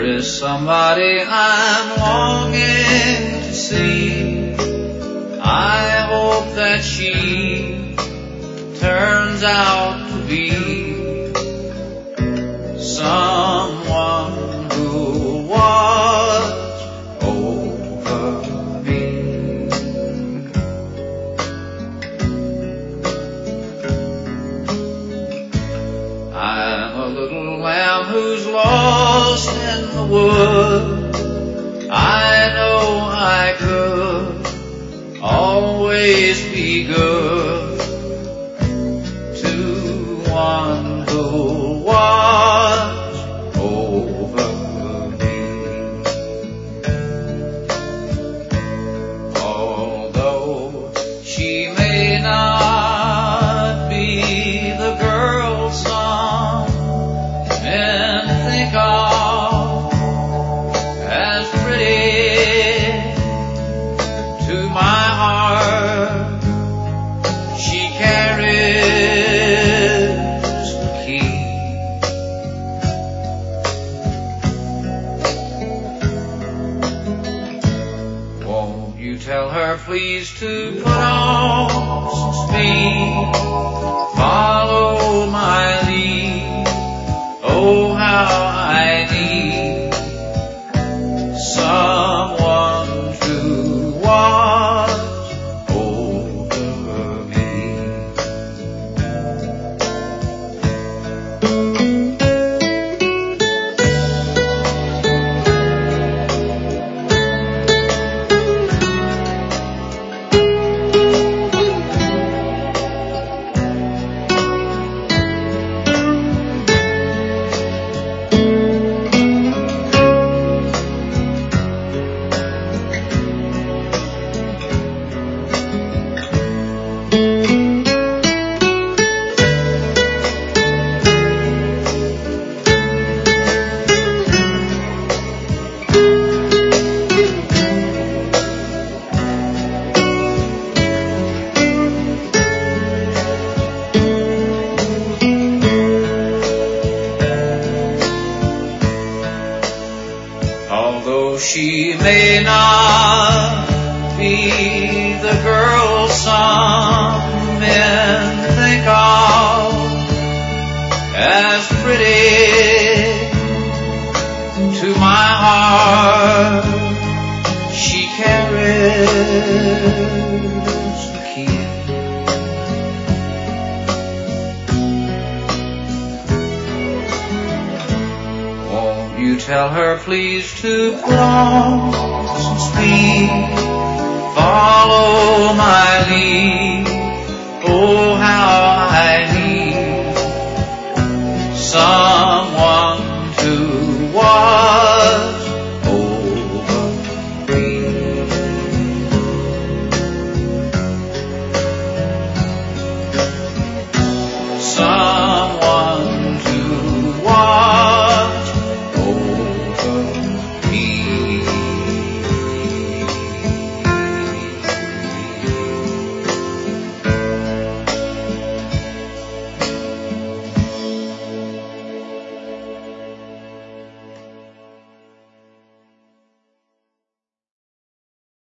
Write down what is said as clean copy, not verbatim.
is somebody I'm longing to see. I hope that she turns out to be someone who was over me. I'm a little lamb who's lost in the wood. I know I could always be good to one who was over me. Although she may not be the girl some men think of as pretty, to my heart she carries the key. Won't you tell her please to put on some speed, follow my lead. Oh, how I need someone who was over me. Although she may not be the girl some men think of as pretty, to my heart she carries the key. Won't you tell her please to put on some speed, follow my lead. Oh, how I